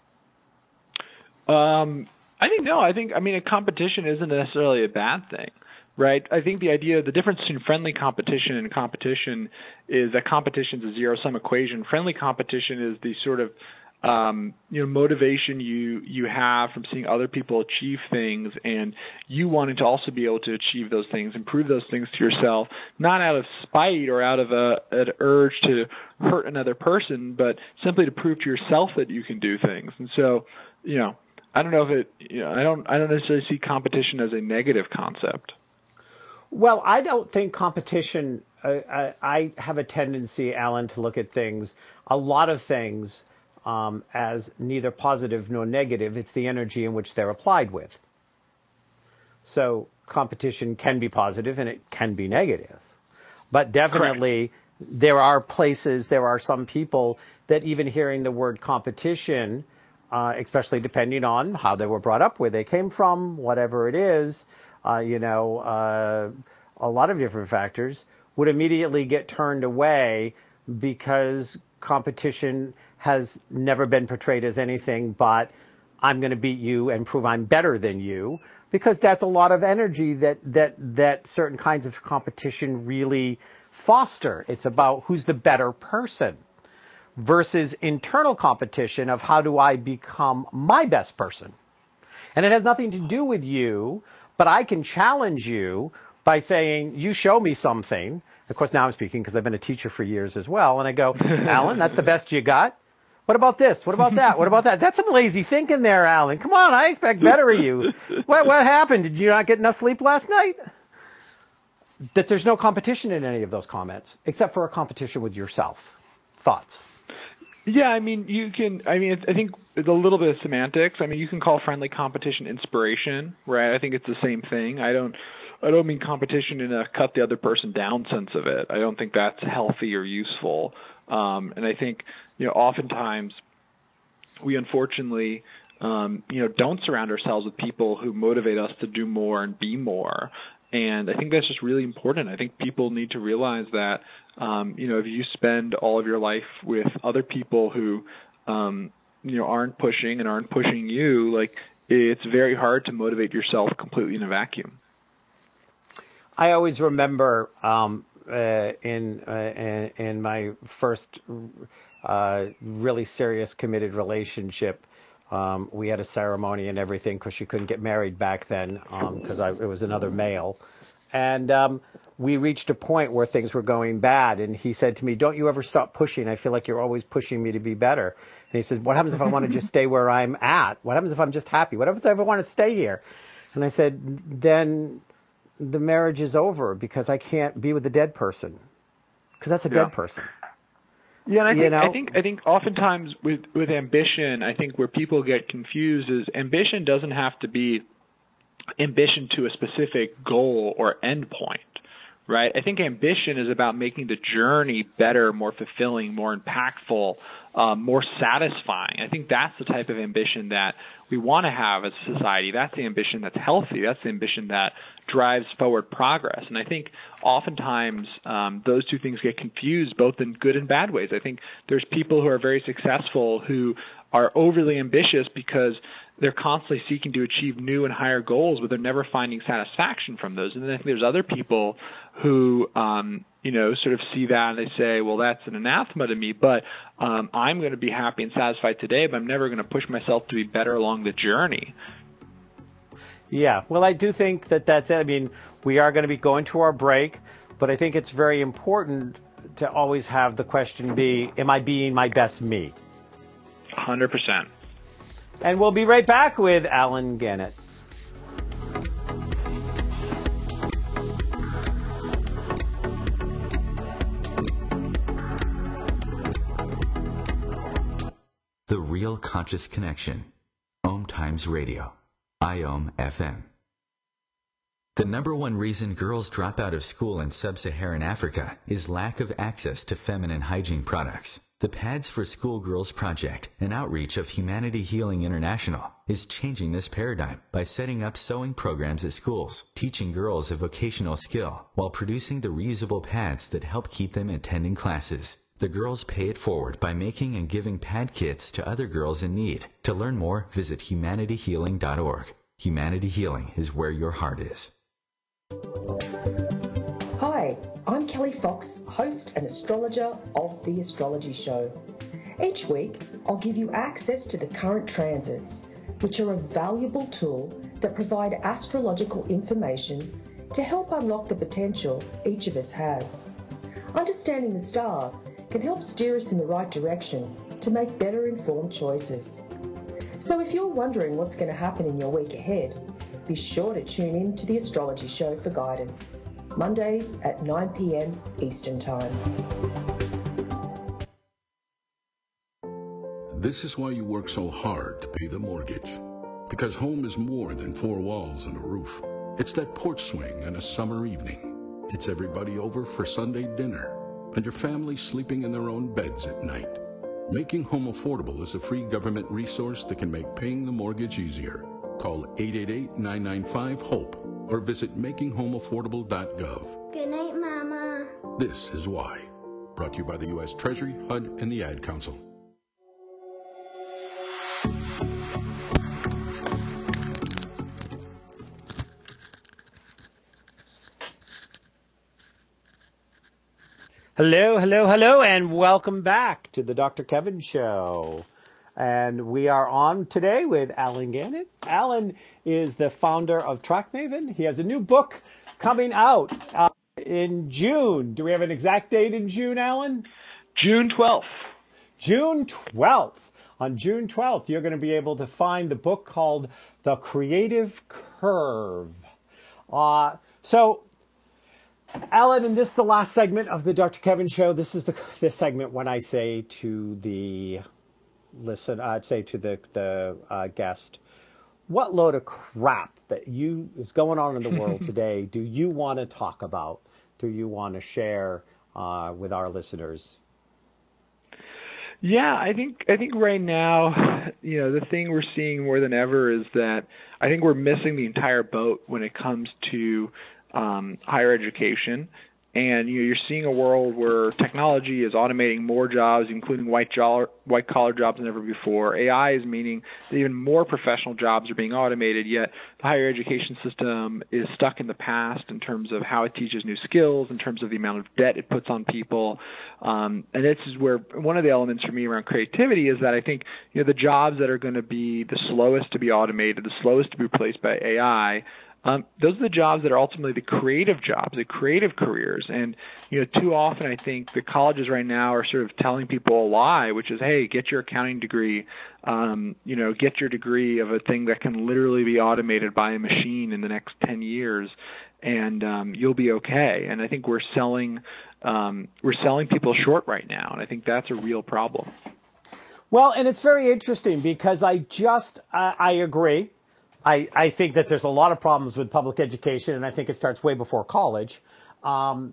Speaker 3: Um, I think no. I think, I mean, a competition isn't necessarily a bad thing. Right. I think the idea, the difference between friendly competition and competition is that competition is a zero-sum equation. Friendly competition is the sort of, um, you know, motivation you, you have from seeing other people achieve things and you wanting to also be able to achieve those things, improve those things to yourself, not out of spite or out of a, an urge to hurt another person, but simply to prove to yourself that you can do things. And so, you know, I don't know if it, you know, I don't, I don't necessarily see competition as a negative concept.
Speaker 2: Well, I don't think competition, uh, I, I have a tendency, Alan, to look at things, a lot of things, um, as neither positive nor negative. It's the energy in which they're applied with. So competition can be positive and it can be negative. But definitely Correct. There are places, there are some people that even hearing the word competition, uh, especially depending on how they were brought up, where they came from, whatever it is, Uh, you know, uh, a lot of different factors, would immediately get turned away because competition has never been portrayed as anything but I'm going to beat you and prove I'm better than you, because that's a lot of energy that, that, that certain kinds of competition really foster. It's about who's the better person versus internal competition of how do I become my best person. And it has nothing to do with you, but I can challenge you by saying, you show me something. Of course, now I'm speaking because I've been a teacher for years as well. And I go, Alan, that's the best you got? What about this? What about that? What about that? That's some lazy thinking there, Alan. Come on, I expect better of you. What, what happened? Did you not get enough sleep last night? That there's no competition in any of those comments, except for a competition with yourself. Thoughts?
Speaker 3: Yeah, I mean, you can, I mean, it's, I think it's a little bit of semantics. I mean, you can call friendly competition inspiration, right? I think it's the same thing. I don't, I don't mean competition in a cut the other person down sense of it. I don't think that's healthy or useful. Um, and I think, you know, oftentimes we unfortunately, um, you know, don't surround ourselves with people who motivate us to do more and be more. And I think that's just really important. I think people need to realize that, um, you know, if you spend all of your life with other people who, um, you know, aren't pushing and aren't pushing you, like, it's very hard to motivate yourself completely in a vacuum.
Speaker 2: I always remember um, uh, in, uh, in my first uh, really serious committed relationship, Um, we had a ceremony and everything because she couldn't get married back then because um, it was another male. And um, we reached a point where things were going bad. And he said to me, don't you ever stop pushing. I feel like you're always pushing me to be better. And he said, what happens if I want to just stay where I'm at? What happens if I'm just happy? What happens if I ever want to stay here? And I said, then the marriage is over because I can't be with a dead person because that's a
Speaker 3: yeah.
Speaker 2: dead person.
Speaker 3: Yeah, and I think,
Speaker 2: you know?
Speaker 3: I think I think oftentimes with, with ambition, I think where people get confused is ambition doesn't have to be ambition to a specific goal or end point, right? I think ambition is about making the journey better, more fulfilling, more impactful, um, more satisfying. I think that's the type of ambition that we want to have as a society. That's the ambition that's healthy. That's the ambition that drives forward progress. And I think oftentimes um, those two things get confused both in good and bad ways. I think there's people who are very successful who are overly ambitious because they're constantly seeking to achieve new and higher goals, but they're never finding satisfaction from those. And then I think there's other people who, um, you know, sort of see that and they say, well, that's an anathema to me, but um, I'm going to be happy and satisfied today, but I'm never going to push myself to be better along the journey.
Speaker 2: Yeah, well, I do think that that's it. I mean, we are going to be going to our break, but I think it's very important to always have the question be, am I being my best me?
Speaker 3: one hundred percent.
Speaker 2: And we'll be right back with Alan Gannett.
Speaker 1: The Real Conscious Connection. Om Times Radio. I O M F M. The number one reason girls drop out of school in sub-Saharan Africa is lack of access to feminine hygiene products. The Pads for Schoolgirls Project, an outreach of Humanity Healing International, is changing this paradigm by setting up sewing programs at schools, teaching girls a vocational skill, while producing the reusable pads that help keep them attending classes. The girls pay it forward by making and giving pad kits to other girls in need. To learn more, visit humanity healing dot org. Humanity Healing is where your heart is.
Speaker 6: Hi, I'm Kelly Fox, host and astrologer of The Astrology Show. Each week, I'll give you access to the current transits, which are a valuable tool that provide astrological information to help unlock the potential each of us has. Understanding the stars can help steer us in the right direction to make better informed choices. So if you're wondering what's going to happen in your week ahead, be sure to tune in to The Astrology Show for guidance, Mondays at nine p.m. Eastern Time.
Speaker 7: This is why you work so hard to pay the mortgage. Because home is more than four walls and a roof. It's that porch swing and a summer evening. It's everybody over for Sunday dinner, and your family sleeping in their own beds at night. Making Home Affordable is a free government resource that can make paying the mortgage easier. Call eight eight eight, nine nine five, HOPE or visit making home affordable dot gov.
Speaker 8: Good night, Mama.
Speaker 7: This is why. Brought to you by the U S Treasury, H U D, and the Ad Council.
Speaker 2: Hello, hello, hello, and welcome back to the Doctor Kevin Show. And we are on today with Alan Gannett. Alan is the founder of TrackMaven. He has a new book coming out uh, in June. Do we have an exact date in June, Alan?
Speaker 3: June twelfth.
Speaker 2: June twelfth. On June twelfth, you're going to be able to find the book called The Creative Curve. Uh, so, Alan, and this is the last segment of the Doctor Kevin Show. This is the, the segment when I say to the listen, I'd say to the the uh, guest, what load of crap that you is going on in the world today do you want to talk about? Do you want to share uh, with our listeners?
Speaker 3: Yeah, I think I think right now, you know, the thing we're seeing more than ever is that I think we're missing the entire boat when it comes to um, higher education. And you know, you're seeing a world where technology is automating more jobs, including white collar, white collar jobs than ever before. A I is meaning that even more professional jobs are being automated, yet the higher education system is stuck in the past in terms of how it teaches new skills, in terms of the amount of debt it puts on people. Um, and this is where one of the elements for me around creativity is that I think you know the jobs that are going to be the slowest to be automated, the slowest to be replaced by A I, Um, those are the jobs that are ultimately the creative jobs, the creative careers. And, you know, too often I think the colleges right now are sort of telling people a lie, which is, hey, get your accounting degree, um, you know, get your degree of a thing that can literally be automated by a machine in the next ten years, and um, you'll be okay. And I think we're selling, um, we're selling people short right now, and I think that's a real problem.
Speaker 2: Well, and it's very interesting because I just, uh, I agree. I, I think that there's a lot of problems with public education, and I think it starts way before college. Um,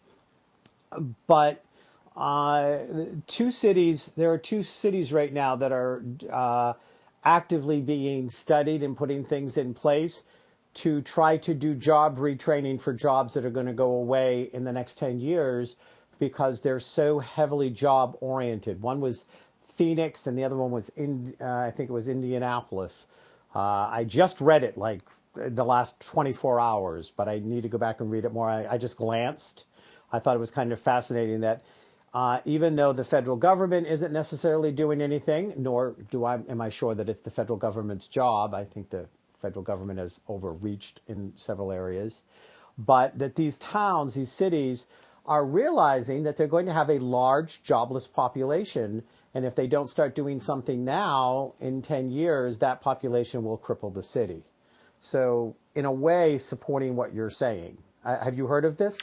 Speaker 2: but uh, two cities, there are two cities right now that are uh, actively being studied and putting things in place to try to do job retraining for jobs that are going to go away in the next ten years because they're so heavily job oriented. One was Phoenix, and the other one was, in, uh, I think it was Indianapolis. Uh, I just read it like the last twenty-four hours, but I need to go back and read it more. I, I just glanced. I thought it was kind of fascinating that uh, even though the federal government isn't necessarily doing anything, nor do I, am I sure that it's the federal government's job. I think the federal government has overreached in several areas, but that these towns, these cities are realizing that they're going to have a large jobless population. And if they don't start doing something now, in ten years, that population will cripple the city. So, in a way, supporting what you're saying. Uh, have you heard of this?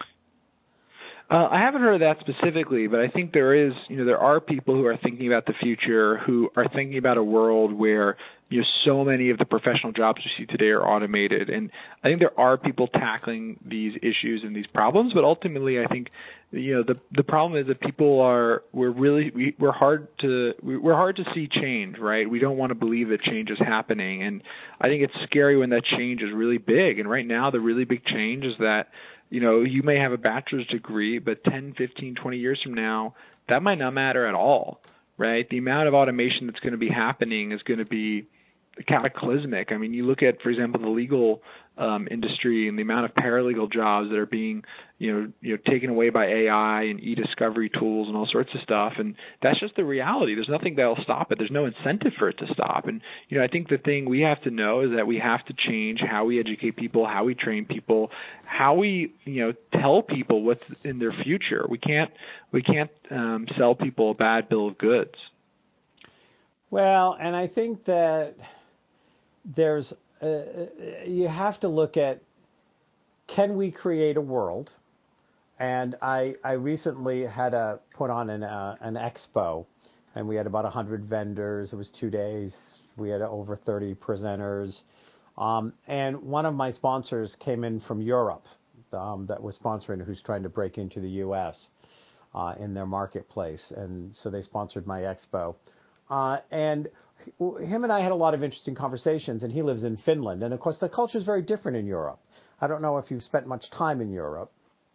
Speaker 3: Uh, I haven't heard of that specifically, but I think there is, you know, there are people who are thinking about the future, who are thinking about a world where, you know, so many of the professional jobs we see today are automated. And I think there are people tackling these issues and these problems, but ultimately I think, you know, the the problem is that people are, we're really, we, we're hard to, we're hard to see change, right? We don't want to believe that change is happening. And I think it's scary when that change is really big. And right now the really big change is that, you know, you may have a bachelor's degree, but ten, fifteen, twenty years from now, that might not matter at all, right? The amount of automation that's going to be happening is going to be cataclysmic. I mean, you look at, for example, the legal um, industry and the amount of paralegal jobs that are being, you know, you know, taken away by A I and e-discovery tools and all sorts of stuff. And that's just the reality. There's nothing that'll stop it. There's no incentive for it to stop. And, you know, I think the thing we have to know is that we have to change how we educate people, how we train people, how we, you know, tell people what's in their future. We can't, we can't um, sell people a bad bill of goods.
Speaker 2: Well, and I think that there's, uh, you have to look at, can we create a world? And I, I recently had a, put on an, uh, an expo, and we had about one hundred vendors. It was two days. We had over thirty presenters. Um, and one of my sponsors came in from Europe um, that was sponsoring, who's trying to break into the U S uh, in their marketplace. And so they sponsored my expo. Uh, and him and I had a lot of interesting conversations, and he lives in Finland. And, of course, the culture is very different in Europe. I don't know if you've spent much time in Europe,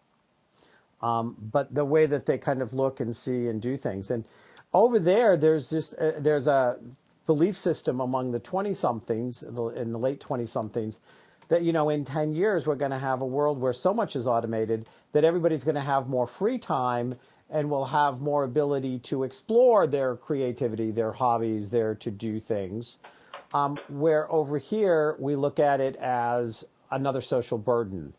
Speaker 2: um, but the way that they kind of look and see and do things. And over there, there's just uh, there's a belief system among the twenty-somethings, in the late twenty-somethings, that, you know, in ten years, we're going to have a world where so much is automated that everybody's going to have more free time and will have more ability to explore their creativity, their hobbies, their to do things. Um, where over here we look at it as another social burden.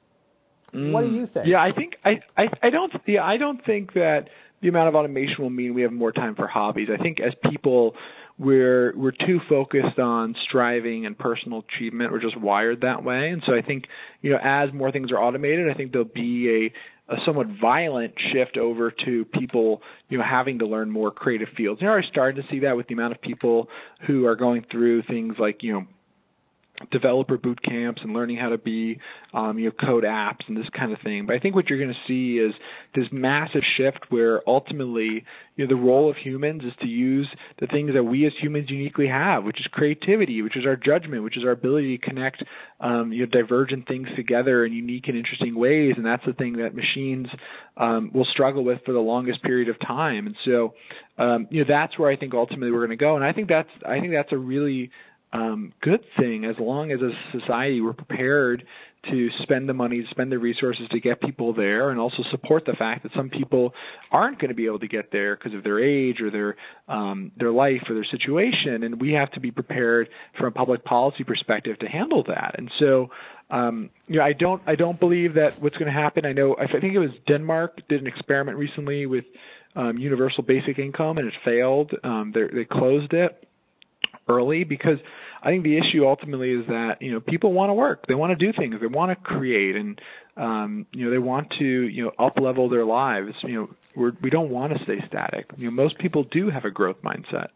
Speaker 2: Mm. What do you think?
Speaker 3: Yeah, I think I, I I don't yeah I don't think that the amount of automation will mean we have more time for hobbies. I think as people, we're we're too focused on striving and personal achievement. We're just wired that way, and so I think, you know, as more things are automated, I think there'll be a, a somewhat violent shift over to people, you know, having to learn more creative fields. You're already starting to see that with the amount of people who are going through things like, you know, developer boot camps and learning how to be, um, you know, code apps and this kind of thing. But I think what you're going to see is this massive shift where ultimately, you know, the role of humans is to use the things that we as humans uniquely have, which is creativity, which is our judgment, which is our ability to connect, um, you know, divergent things together in unique and interesting ways. And that's the thing that machines um, will struggle with for the longest period of time. And so, um, you know, that's where I think ultimately we're going to go. And I think that's, I think that's a really Um, good thing, as long as as a society we're prepared to spend the money, to spend the resources to get people there, and also support the fact that some people aren't going to be able to get there because of their age or their um, their life or their situation, and we have to be prepared from a public policy perspective to handle that. And so, um, you know, I don't I don't believe that what's going to happen. I know I think it was Denmark did an experiment recently with um, universal basic income, and it failed. Um, they closed it early because I think the issue ultimately is that, you know, people want to work, they want to do things, they want to create, and um, you know, they want to, you know, up level their lives. You know, we're, we don't want to stay static. You know, most people do have a growth mindset.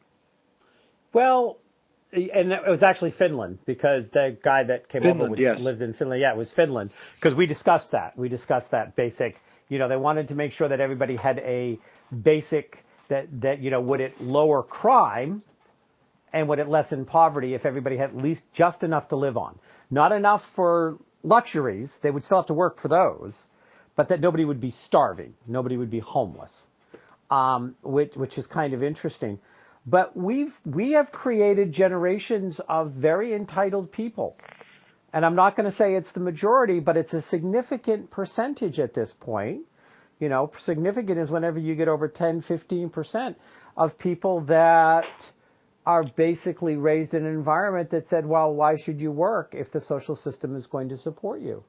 Speaker 2: Well, and it was actually Finland, because the guy that came
Speaker 3: Finland,
Speaker 2: over was,
Speaker 3: yes.
Speaker 2: lives in Finland. Yeah, it was Finland, because we discussed that. We discussed that basic. You know, they wanted to make sure that everybody had a basic that that you know, would it lower crime. And would it lessen poverty if everybody had at least just enough to live on? Not enough for luxuries. They would still have to work for those, but that nobody would be starving. Nobody would be homeless, um, which, which is kind of interesting. But we've we have created generations of very entitled people. And I'm not going to say it's the majority, but it's a significant percentage at this point. You know, significant is whenever you get over ten, fifteen percent of people that are basically raised in an environment that said, well, why should you work if the social system is going to support you?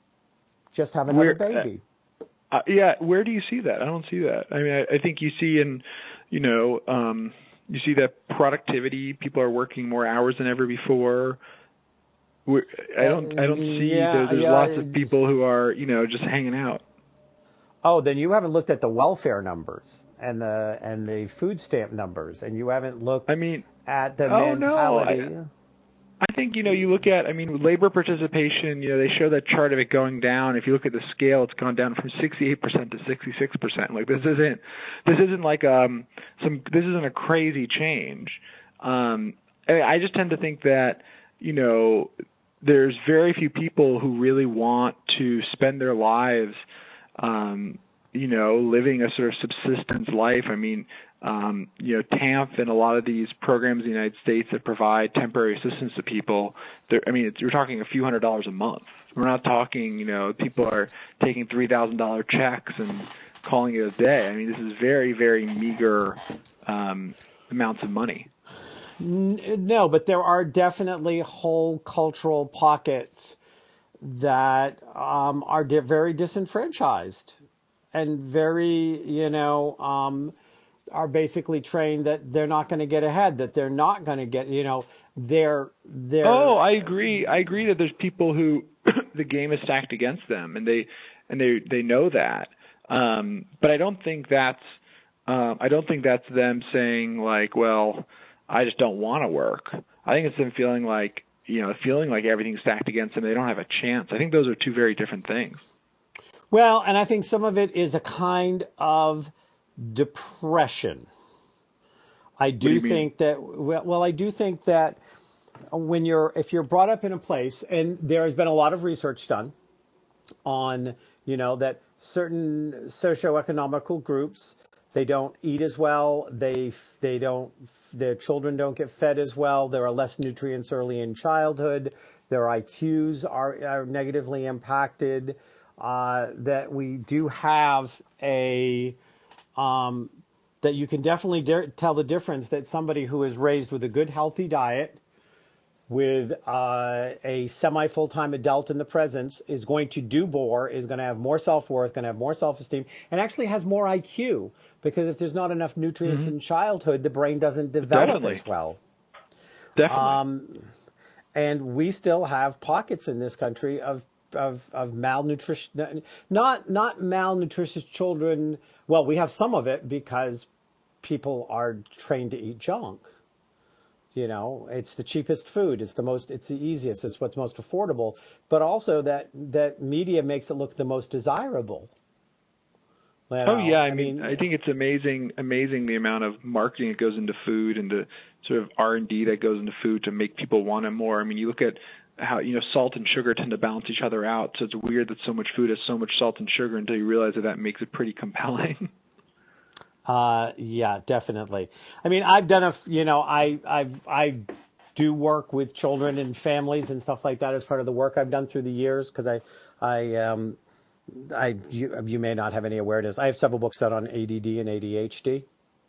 Speaker 2: Just have another
Speaker 3: where,
Speaker 2: baby.
Speaker 3: Uh, yeah, where do you see that? I don't see that. I mean, I, I think you see in, you know, um, you see that productivity, people are working more hours than ever before. We're, I don't, I don't see
Speaker 2: yeah,
Speaker 3: there, there's
Speaker 2: yeah,
Speaker 3: lots of people who are, you know, just hanging out.
Speaker 2: Oh, then you haven't looked at the welfare numbers and the and the food stamp numbers, and you haven't looked
Speaker 3: I mean,
Speaker 2: at the
Speaker 3: oh,
Speaker 2: mentality.
Speaker 3: No, I, I think, you know, you look at, I mean, labor participation, you know, they show that chart of it going down. If you look at the scale, it's gone down from sixty-eight percent to sixty-six percent. Like, this isn't, this isn't like um some, this isn't a crazy change. Um, I, I just tend to think that, you know, there's very few people who really want to spend their lives Um, you know, living a sort of subsistence life. I mean, um, you know, T A M F and a lot of these programs in the United States that provide temporary assistance to people, I mean, it's, you're talking a few hundred dollars a month. We're not talking, you know, people are taking three thousand dollars checks and calling it a day. I mean, this is very, very meager um, amounts of money.
Speaker 2: No, but there are definitely whole cultural pockets that um, are di- very disenfranchised and very, you know, um, are basically trained that they're not going to get ahead, that they're not going to get, you know, they're, they're.
Speaker 3: Oh, I agree. I agree that there's people who the game is stacked against them, and they and they they know that. Um, but I don't think that's um, I don't think that's them saying like, well, I just don't want to work. I think it's them feeling like, you know, feeling like everything's stacked against them. They don't have a chance. I think those are two very different things.
Speaker 2: Well, and I think some of it is a kind of depression. I do, do think mean? that, well, well, I do think that when you're, if you're brought up in a place, and there has been a lot of research done on, you know, that certain socioeconomical groups, they don't eat as well, they, they don't, their children don't get fed as well. There are less nutrients early in childhood. Their I Qs are, are negatively impacted. Uh, that we do have a um, that you can definitely de- tell the difference that somebody who is raised with a good, healthy diet, with uh, a semi full-time adult in the presence, is going to do more, is going to have more self-worth, going to have more self-esteem, and actually has more I Q. Because if there's not enough nutrients
Speaker 3: Mm-hmm.
Speaker 2: in childhood, the brain doesn't develop
Speaker 3: Definitely.
Speaker 2: as well.
Speaker 3: Definitely.
Speaker 2: Um, and we still have pockets in this country of of, of malnutrition, not not malnutritious children. Well, we have some of it because people are trained to eat junk. You know, it's the cheapest food. It's the most. It's the easiest. It's what's most affordable. But also that that media makes it look the most desirable. You know,
Speaker 3: Oh yeah, I,
Speaker 2: I
Speaker 3: mean,
Speaker 2: mean,
Speaker 3: I think it's amazing, amazing the amount of marketing that goes into food and the sort of R and D that goes into food to make people want it more. I mean, you look at how, you know, salt and sugar tend to balance each other out, so it's weird that so much food has so much salt and sugar until you realize that that makes it pretty compelling.
Speaker 2: Uh, yeah, definitely. I mean, I've done a, f- you know, I, I've, I do work with children and families and stuff like that as part of the work I've done through the years because I, I, um, I, you, you may not have any awareness. I have several books out on A D D and A D H D.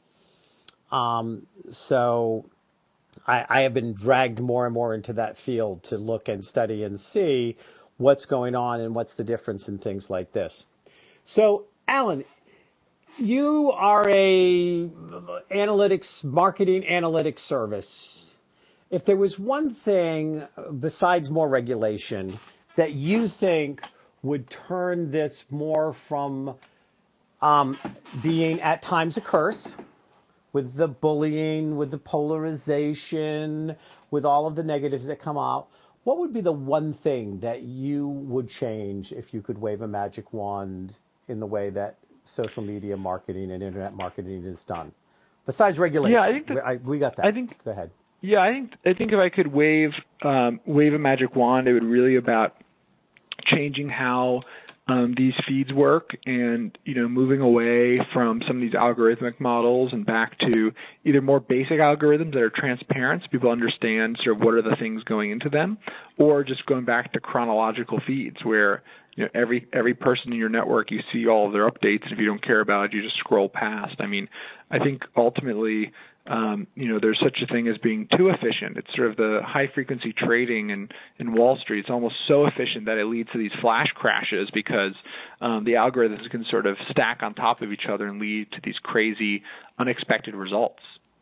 Speaker 2: Um, so I, I have been dragged more and more into that field to look and study and see what's going on and what's the difference in things like this. So, Alan, you are a analytics, marketing analytics service. If there was one thing besides more regulation that you think would turn this more from um, being at times a curse, with the bullying, with the polarization, with all of the negatives that come out, what would be the one thing that you would change if you could wave a magic wand in the way that social media marketing and internet marketing is done? Besides regulation.
Speaker 3: Yeah, I think that,
Speaker 2: we, I, we got that.
Speaker 3: I think,
Speaker 2: Go ahead.
Speaker 3: Yeah, I think I think if I could wave um, wave a magic wand, it would really about changing how um, these feeds work, and you know, moving away from some of these algorithmic models and back to either more basic algorithms that are transparent, so people understand sort of what are the things going into them, or just going back to chronological feeds where you know every every person in your network, you see all of their updates, and if you don't care about it, you just scroll past. I mean, I think ultimately, Um, you know, there's such a thing as being too efficient. It's sort of the high-frequency trading in, in Wall Street. It's almost so efficient that it leads to these flash crashes because um, the algorithms can sort of stack on top of each other and lead to these crazy, unexpected results.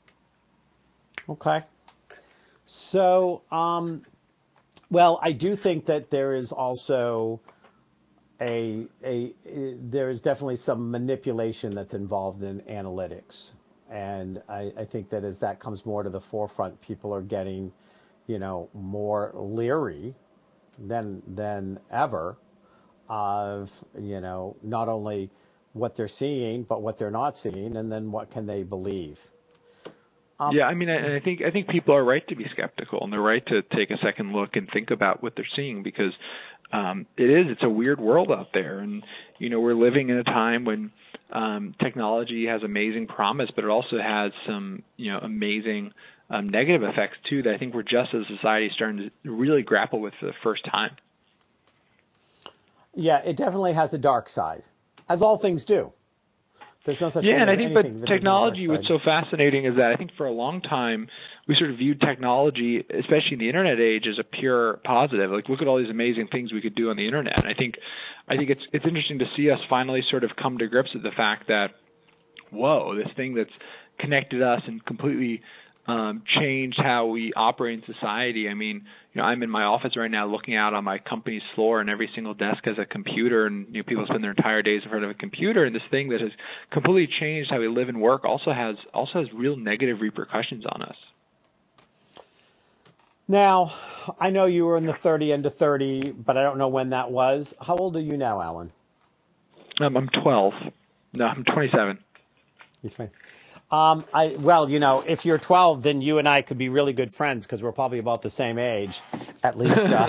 Speaker 2: Okay. So, um, well, I do think that there is also a, a, there is definitely some manipulation that's involved in analytics. And I, I think that as that comes more to the forefront, people are getting, you know, more leery than than ever of, you know, not only what they're seeing, but what they're not seeing, and then what can they believe. Um,
Speaker 3: yeah, I mean, I, I think I think people are right to be skeptical, and they're right to take a second look and think about what they're seeing because um, it is it's a weird world out there, and you know, we're living in a time when Um, technology has amazing promise, but it also has some, you know, amazing um, negative effects too that I think we're just as a society starting to really grapple with for the first time.
Speaker 2: Yeah, it definitely has a dark side, as all things do. There's no such
Speaker 3: yeah,
Speaker 2: thing
Speaker 3: and
Speaker 2: as
Speaker 3: I think,
Speaker 2: anything
Speaker 3: but
Speaker 2: that
Speaker 3: technology,
Speaker 2: doesn't have a dark
Speaker 3: what's
Speaker 2: side.
Speaker 3: so fascinating is that I think for a long time we sort of viewed technology, especially in the internet age, as a pure positive. Like, look at all these amazing things we could do on the internet. And I think, I think it's it's interesting to see us finally sort of come to grips with the fact that, whoa, this thing that's connected us and completely um, changed how we operate in society. I mean, you know, I'm in my office right now looking out on my company's floor, and every single desk has a computer, and you know, people spend their entire days in front of a computer. And this thing that has completely changed how we live and work also has also has real negative repercussions on us.
Speaker 2: Now, I know you were in the thirty under thirty, but I don't know when that was. How old are you now, Alan?
Speaker 3: Um, I'm twelve. No, I'm twenty-seven.
Speaker 2: You're twenty. Um, I, well, you know, if you're twelve, then you and I could be really good friends because we're probably about the same age, at least uh,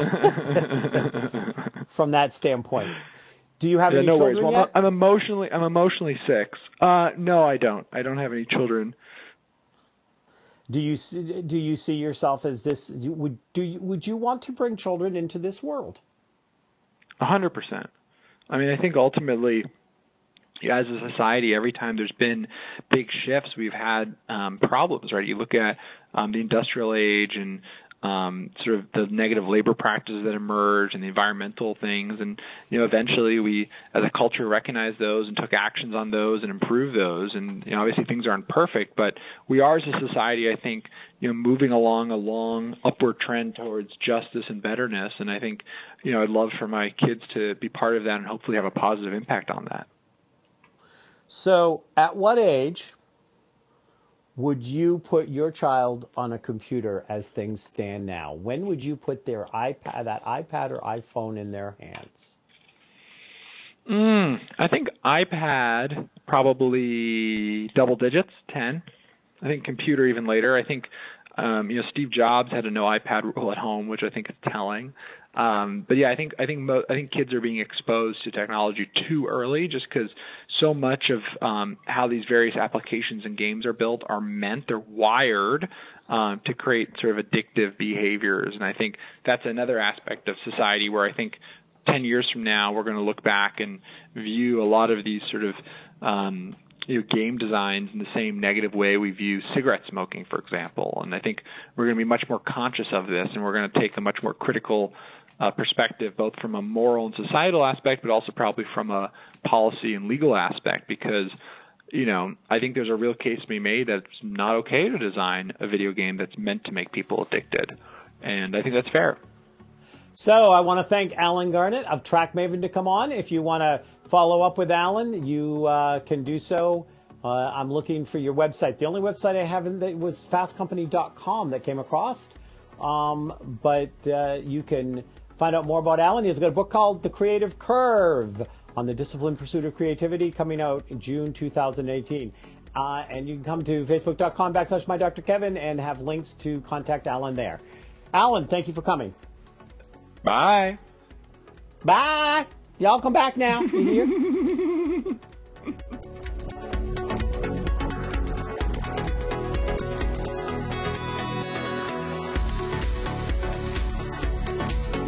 Speaker 2: from that standpoint. Do you have
Speaker 3: yeah,
Speaker 2: any
Speaker 3: no
Speaker 2: children
Speaker 3: worries. Well,
Speaker 2: yet?
Speaker 3: I'm emotionally, I'm emotionally six. Uh, no, I don't. I don't have any children.
Speaker 2: Do you see, do you see yourself as this? You, would do you, would you want to bring children into this world?
Speaker 3: A hundred percent. I mean, I think ultimately, as a society, every time there's been big shifts, we've had um, problems, right? You look at um, the industrial age and um, sort of the negative labor practices that emerged and the environmental things. And, you know, eventually we, as a culture, recognized those and took actions on those and improved those. And, you know, obviously things aren't perfect, but we are as a society, I think, you know, moving along a long upward trend towards justice and betterness. And I think, you know, I'd love for my kids to be part of that and hopefully have a positive impact on that.
Speaker 2: So at what age would you put your child on a computer as things stand now? When would you put their iPad, that iPad or iPhone in their hands?
Speaker 3: Mm, I think iPad, probably double digits, ten. I think computer even later. I think, um, you know, Steve Jobs had a no iPad rule at home, which I think is telling. Um, but yeah, I think I think mo- I think kids are being exposed to technology too early, just because so much of um, how these various applications and games are built are meant, they're wired um, to create sort of addictive behaviors. And I think that's another aspect of society where I think ten years from now we're going to look back and view a lot of these sort of um, you know, game designs in the same negative way we view cigarette smoking, for example. And I think we're going to be much more conscious of this, and we're going to take a much more critical Uh, perspective, both from a moral and societal aspect, but also probably from a policy and legal aspect, because, you know, I think there's a real case to be made that it's not okay to design a video game that's meant to make people addicted. And I think that's fair.
Speaker 2: So I want to thank Alan Garnett of Track Maven to come on. If you want to follow up with Alan, you uh, can do so. Uh, I'm looking for your website. The only website I have that was fast company dot com that came across. Um, but uh, you can find out more about Alan. He's got a book called The Creative Curve on the disciplined pursuit of creativity, coming out in June two thousand eighteen. Uh, and you can come to facebook.com backslash my Doctor Kevin and have links to contact Alan there. Alan, thank you for coming.
Speaker 3: Bye.
Speaker 2: Bye. Y'all come back now. You hear?